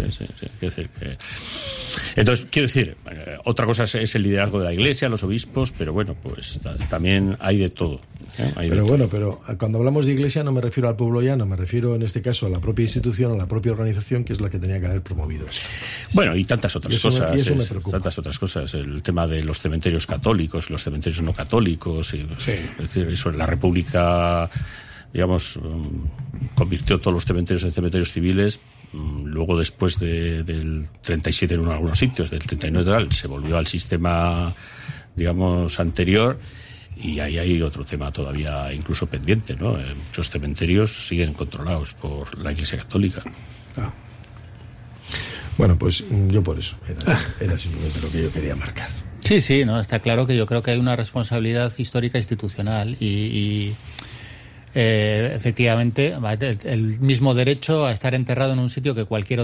Entonces, quiero decir, otra cosa es el liderazgo de la Iglesia, los obispos, pero bueno, pues también hay de todo. Pero cuando hablamos de Iglesia no me refiero al pueblo llano, me refiero en este caso a la propia institución, a la propia organización, que es la que tenía que haber promovido esto. Bueno, y tantas otras cosas. Y eso me preocupa. Tantas otras cosas. El tema de los cementerios católicos, los cementerios no católicos. Es decir, eso en la República, digamos, convirtió todos los cementerios en cementerios civiles. Luego, después del 37 en algunos sitios, del 39 tal, se volvió al sistema, digamos, anterior. Y ahí hay otro tema todavía incluso pendiente, ¿no? Muchos cementerios siguen controlados por la Iglesia Católica. Bueno, pues yo por eso. Era simplemente lo que yo quería marcar. Sí, no, está claro que yo creo que hay una responsabilidad histórica institucional y efectivamente el mismo derecho a estar enterrado en un sitio que cualquier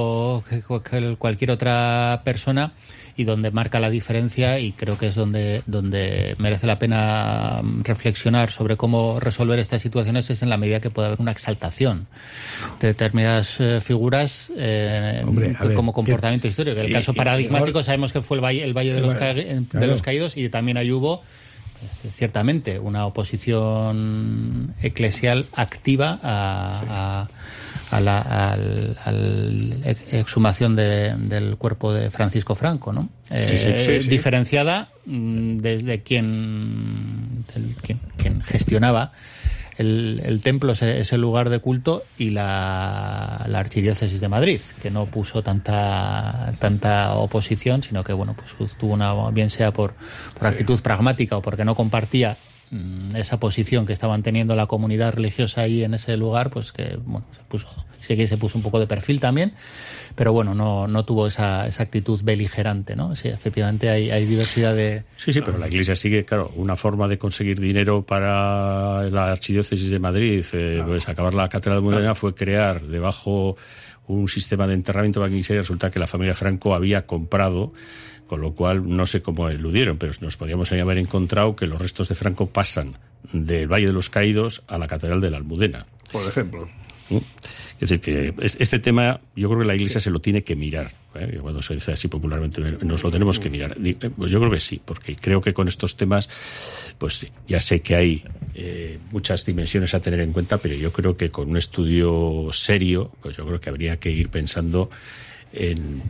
otra persona, y donde marca la diferencia, y creo que es donde merece la pena reflexionar sobre cómo resolver estas situaciones, es en la medida que puede haber una exaltación de determinadas figuras como comportamiento histórico. El caso paradigmático sabemos que fue el Valle de los Caídos, y también ahí hubo ciertamente una oposición eclesial activa a la exhumación del cuerpo de Francisco Franco, ¿no? Sí. Diferenciada desde quien gestionaba el templo, ese lugar de culto, y la archidiócesis de Madrid, que no puso tanta oposición, sino que pues tuvo bien sea por actitud pragmática o porque no compartía esa posición que estaban teniendo la comunidad religiosa ahí en ese lugar, pues que se puso un poco de perfil también, pero no tuvo esa actitud beligerante, ¿no? Sí, efectivamente hay diversidad de... Sí, pero la Iglesia sigue, claro, una forma de conseguir dinero para la archidiócesis de Madrid, pues acabar la Catedral de Almudena, fue crear debajo un sistema de enterramiento de la Iglesia, y resulta que la familia Franco había comprado, con lo cual no sé cómo eludieron, pero nos podíamos haber encontrado que los restos de Franco pasan del Valle de los Caídos a la Catedral de la Almudena. Por ejemplo. Es decir, que este tema yo creo que la Iglesia se lo tiene que mirar. Cuando se dice así popularmente, nos lo tenemos que mirar. Pues yo creo que sí, porque creo que con estos temas, pues ya sé que hay muchas dimensiones a tener en cuenta, pero yo creo que con un estudio serio, pues yo creo que habría que ir pensando en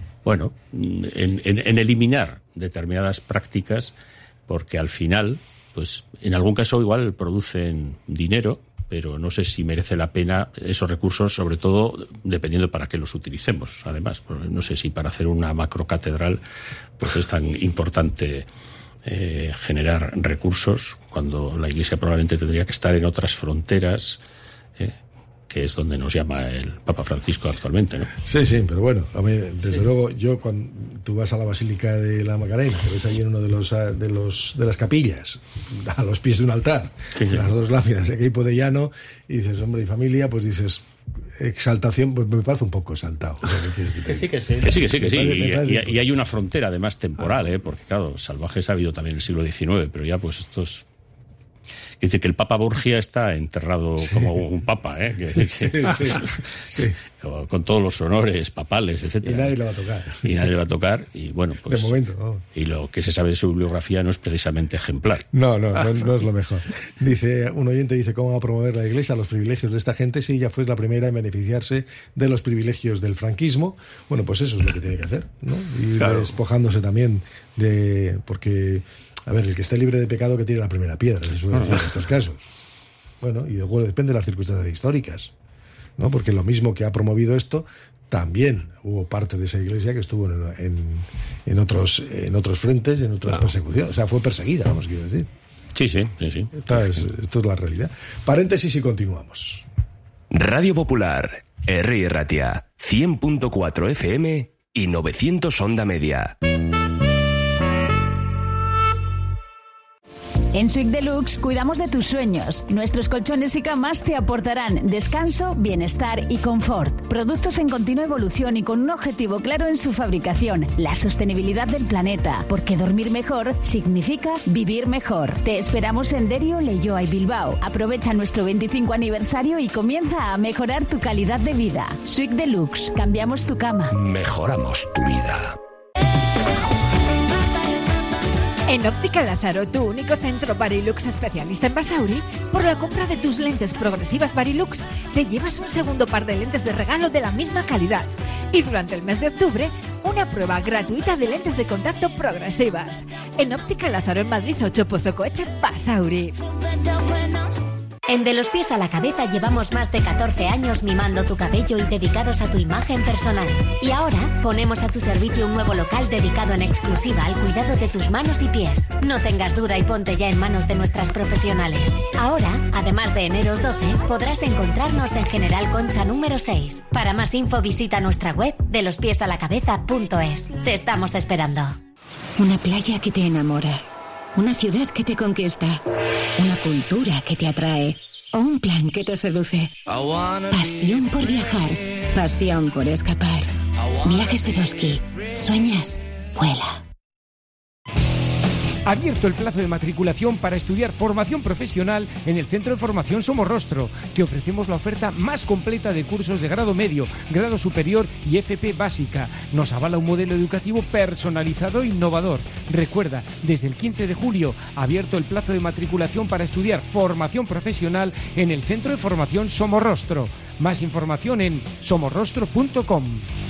eliminar determinadas prácticas, porque al final, pues en algún caso igual producen dinero, pero no sé si merece la pena esos recursos, sobre todo dependiendo para qué los utilicemos. Además, no sé si para hacer una macrocatedral pues es tan importante generar recursos, cuando la Iglesia probablemente tendría que estar en otras fronteras, que es donde nos llama el Papa Francisco actualmente, ¿no? Sí, pero bueno, a mí, desde luego, yo cuando tú vas a la Basílica de la Macarena, te ves allí en uno de las capillas, a los pies de un altar, las dos lápidas de Queipo de Llano, y dices, hombre y familia, pues dices, exaltación, pues me parece un poco exaltado. O sea, que sí. Y hay una frontera además temporal, porque claro, salvajes ha habido también en el siglo XIX, pero ya pues estos Dice que el Papa Borgia está enterrado como un papa, ¿eh? Sí. Con todos los honores papales, etcétera. Y nadie le va a tocar. Y nadie le va a tocar, y bueno, pues... De momento, vamos. Y lo que se sabe de su bibliografía no es precisamente ejemplar. No es lo mejor. Dice, un oyente dice, ¿cómo va a promover la Iglesia los privilegios de esta gente si ella fue la primera en beneficiarse de los privilegios del franquismo? Bueno, pues eso es lo que tiene que hacer, ¿no? Y despojándose también de... Porque... A ver, el que esté libre de pecado que tire la primera piedra, se suele decir en estos casos. Bueno, y luego depende de las circunstancias históricas, ¿no? Porque lo mismo que ha promovido esto, también hubo parte de esa iglesia que estuvo en otros frentes, en otras persecuciones. O sea, fue perseguida, vamos, quiero decir. Sí. Esto es la realidad. Paréntesis y continuamos. Radio Popular, Herri Ratia, 100.4 FM y 900 onda media. En Suite Deluxe cuidamos de tus sueños. Nuestros colchones y camas te aportarán descanso, bienestar y confort. Productos en continua evolución y con un objetivo claro en su fabricación: la sostenibilidad del planeta. Porque dormir mejor significa vivir mejor. Te esperamos en Derio, Leioa y Bilbao. Aprovecha nuestro 25 aniversario y comienza a mejorar tu calidad de vida. Suite Deluxe. Cambiamos tu cama. Mejoramos tu vida. En Óptica Lázaro, tu único centro Varilux especialista en Basauri, por la compra de tus lentes progresivas Varilux, te llevas un segundo par de lentes de regalo de la misma calidad. Y durante el mes de octubre, una prueba gratuita de lentes de contacto progresivas. En Óptica Lázaro en Madrid, 8 Pozo Coeche, Basauri. En De los pies a la cabeza llevamos más de 14 años mimando tu cabello y dedicados a tu imagen personal. Y ahora ponemos a tu servicio un nuevo local dedicado en exclusiva al cuidado de tus manos y pies. No tengas duda y ponte ya en manos de nuestras profesionales. Ahora, además de Eneros 12, podrás encontrarnos en General Concha número 6. Para más info visita nuestra web delospiesalacabeza.es. Te estamos esperando. Una playa que te enamora. Una ciudad que te conquista, una cultura que te atrae o un plan que te seduce. Pasión por viajar, pasión por escapar. Viajes Eroski. ¿Sueñas? Vuela. Abierto el plazo de matriculación para estudiar formación profesional en el Centro de Formación Somorrostro. Te ofrecemos la oferta más completa de cursos de grado medio, grado superior y FP básica. Nos avala un modelo educativo personalizado e innovador. Recuerda, desde el 15 de julio, abierto el plazo de matriculación para estudiar formación profesional en el Centro de Formación Somorrostro. Más información en somorrostro.com.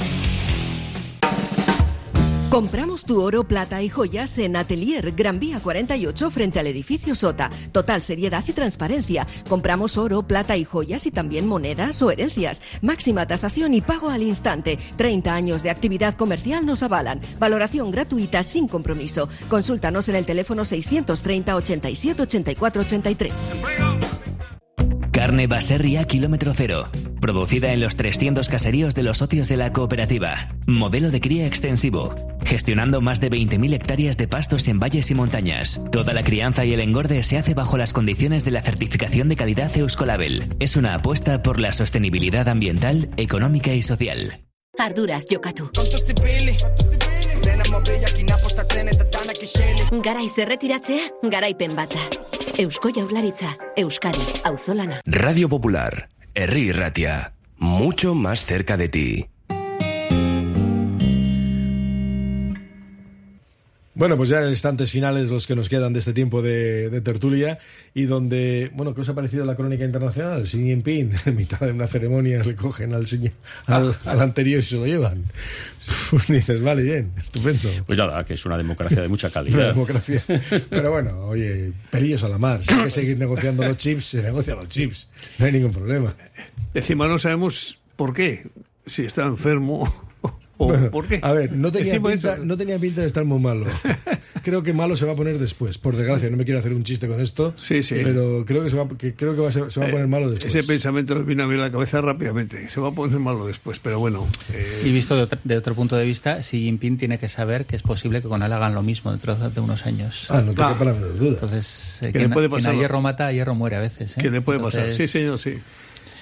Compramos tu oro, plata y joyas en Atelier Gran Vía 48 frente al edificio Sota. Total seriedad y transparencia. Compramos oro, plata y joyas y también monedas o herencias. Máxima tasación y pago al instante. 30 años de actividad comercial nos avalan. Valoración gratuita sin compromiso. Consúltanos en el teléfono 630 87 84 83. Carne Baserria Kilómetro Cero. Producida en los 300 caseríos de los socios de la cooperativa. Modelo de cría extensivo. Gestionando más de 20.000 hectáreas de pastos en valles y montañas. Toda la crianza y el engorde se hace bajo las condiciones de la certificación de calidad Euskolabel. Es una apuesta por la sostenibilidad ambiental, económica y social. Arduraz jokatu. Garaiz erretiratzea, garaipen bata. Eusko Jaurlaritza, Euskadi, auzolana. Radio Popular, Herri Ratia, mucho más cerca de ti. Bueno, pues ya instantes finales los que nos quedan de este tiempo de tertulia y donde, bueno, ¿qué os ha parecido la crónica internacional? Xi Jinping, en mitad de una ceremonia le cogen al anterior y se lo llevan. Pues dices, vale, bien, estupendo. Pues nada, que es una democracia de mucha calidad. Una democracia. Pero bueno, oye, pelillos a la mar. Si hay que seguir negociando los chips, se negocian los chips. No hay ningún problema. Encima no sabemos por qué. Si está enfermo... Bueno, ¿por qué? A ver, no tenía pinta de estar muy malo. Creo que malo se va a poner después. Por desgracia, no me quiero hacer un chiste con esto. Sí. Pero creo que se va a poner malo después. Ese pensamiento me vino a mí a la cabeza rápidamente. Se va a poner malo después, pero bueno. Y visto de otro punto de vista, Xi Jinping tiene que saber que es posible que con él hagan lo mismo dentro de unos años. No te quepa la menor duda. Entonces, ¿qué le puede pasar? Quien a hierro mata, a hierro muere a veces. ¿Qué le puede pasar? Sí, señor, sí.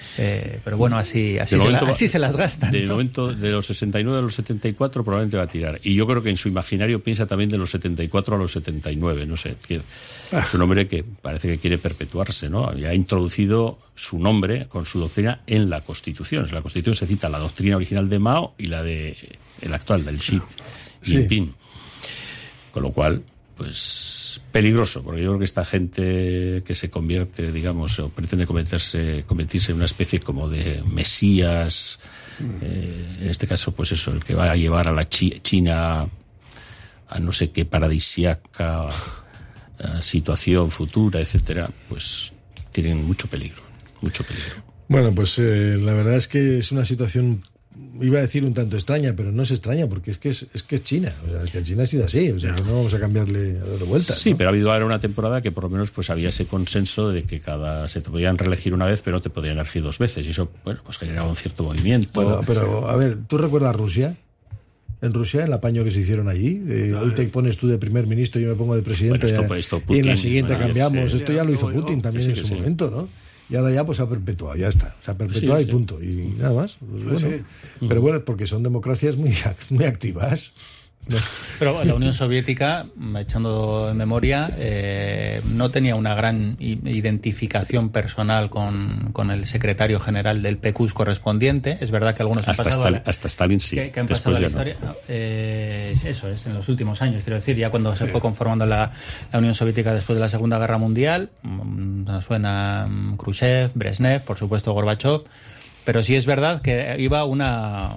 Pero bueno, así se las gastan. De momento, de los 69 a los 74 probablemente va a tirar. Y yo creo que en su imaginario piensa también de los 74 a los 79, no sé. Es un hombre que parece que quiere perpetuarse, ¿no? Ha introducido su nombre con su doctrina en la Constitución. En la Constitución se cita la doctrina original de Mao y la de el actual, del Xi Jinping. Con lo cual, pues peligroso, porque yo creo que esta gente que se convierte, digamos, o pretende convertirse en una especie como de mesías, en este caso, pues eso, el que va a llevar a la China a no sé qué paradisíaca situación futura, etcétera, pues tienen mucho peligro. Bueno, pues la verdad es que es una situación, iba a decir un tanto extraña, pero no es extraña porque es que es China, o sea, que China ha sido así, o sea, que no vamos a cambiarle a dar vueltas. Sí, ¿no? Pero ha habido ahora una temporada que por lo menos pues había ese consenso de que se te podían reelegir una vez, pero no te podían elegir 2 veces, y eso, bueno, pues generaba un cierto movimiento. Bueno, pero a ver, ¿tú recuerdas Rusia? En Rusia, el apaño que se hicieron allí, hoy te pones tú de primer ministro, yo me pongo de presidente, bueno, esto Putin, y en la siguiente cambiamos. Esto ya lo hizo Putin Putin también en su momento, ¿no? Y ahora ya pues se ha perpetuado, ya está. Se ha perpetuado y punto. Y nada más. Pues bueno. Pero bueno, porque son democracias muy activas. ¿no? Pero la Unión Soviética, echando en memoria, no tenía una gran identificación personal con el secretario general del PQS correspondiente. Es verdad que algunos han pasado... hasta Stalin sí. Que han pasado la historia. Eso es, en los últimos años, quiero decir, ya cuando se fue conformando la Unión Soviética después de la Segunda Guerra Mundial, nos suena Khrushchev, Brezhnev, por supuesto Gorbachev. Pero sí es verdad que iba una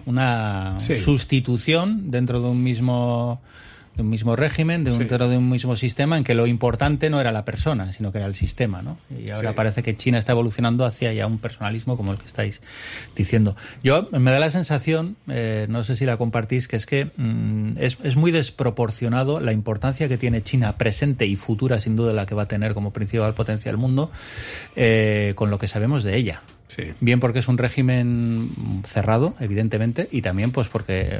sustitución dentro de un mismo régimen, dentro de un mismo sistema, en que lo importante no era la persona, sino que era el sistema, ¿no? Y ahora parece que China está evolucionando hacia ya un personalismo como el que estáis diciendo. Yo me da la sensación, no sé si la compartís, que es muy desproporcionado la importancia que tiene China presente y futura, sin duda la que va a tener como principal potencia del mundo, con lo que sabemos de ella. Sí. Bien porque es un régimen cerrado, evidentemente, y también pues porque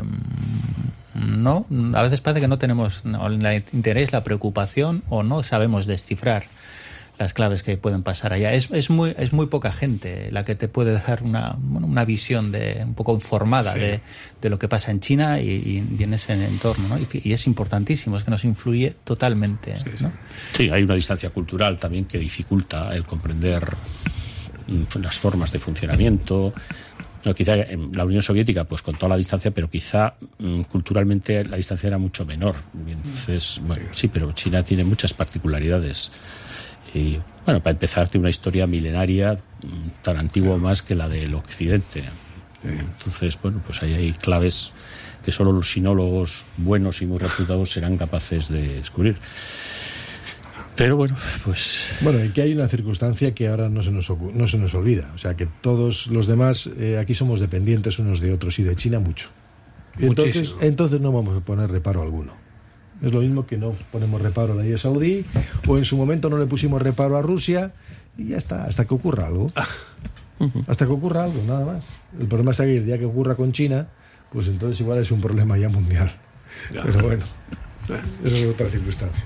a veces parece que no tenemos el interés, la preocupación, o no sabemos descifrar las claves que pueden pasar allá. Es muy poca gente la que te puede dar una visión un poco informada de lo que pasa en China y en ese entorno, ¿no? Y es importantísimo, es que nos influye totalmente, ¿no? Sí, hay una distancia cultural también que dificulta el comprender las formas de funcionamiento. No, quizá en la Unión Soviética, pues con toda la distancia, pero quizá culturalmente la distancia era mucho menor. Entonces, bueno, sí, pero China tiene muchas particularidades. Y, bueno, para empezar, tiene una historia milenaria tan antigua más que la del Occidente. Entonces, bueno, pues ahí hay claves que solo los sinólogos buenos y muy reputados serán capaces de descubrir. Pero bueno, pues... Bueno, y que hay una circunstancia que ahora no se nos olvida. O sea, que todos los demás aquí somos dependientes unos de otros, y de China mucho. Entonces no vamos a poner reparo alguno. Es lo mismo que no ponemos reparo a la Arabia Saudí, o en su momento no le pusimos reparo a Rusia, y ya está, hasta que ocurra algo. Hasta que ocurra algo, nada más. El problema está que el día que ocurra con China, pues entonces igual es un problema ya mundial. Pero bueno, eso es otra circunstancia.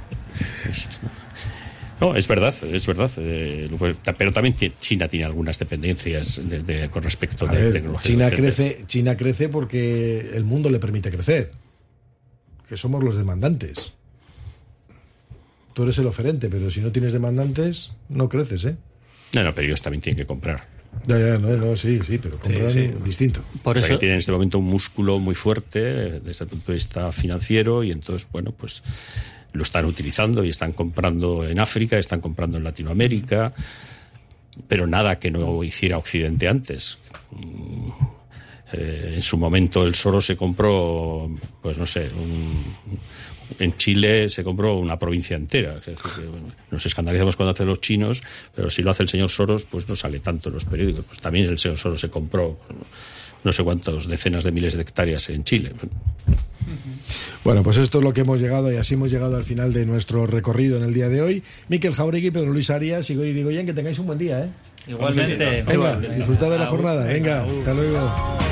No, es verdad, pero también China tiene algunas dependencias con respecto de tecnología. China crece porque el mundo le permite crecer, que somos los demandantes. Tú eres el oferente, pero si no tienes demandantes, no creces, ¿eh? No, pero ellos también tienen que comprar. Sí, pero comprar distinto. Por eso que tienen en este momento un músculo muy fuerte desde el punto de vista financiero, y entonces, bueno, pues lo están utilizando y están comprando en África, están comprando en Latinoamérica, pero nada que no hiciera Occidente antes. En su momento el Soros se compró, pues no sé, en Chile se compró una provincia entera. Es decir, que, bueno, nos escandalizamos cuando hacen los chinos, pero si lo hace el señor Soros, pues no sale tanto en los periódicos. Pues también el señor Soros se compró no sé cuántas decenas de miles de hectáreas en Chile. Bueno, pues esto es lo que hemos llegado, y así hemos llegado al final de nuestro recorrido en el día de hoy. Miquel Jauregui, Pedro Luis Arias y Goy Irigoyen, que tengáis un buen día, ¿eh? Igualmente. Venga, disfrutad de la jornada. Venga, hasta luego.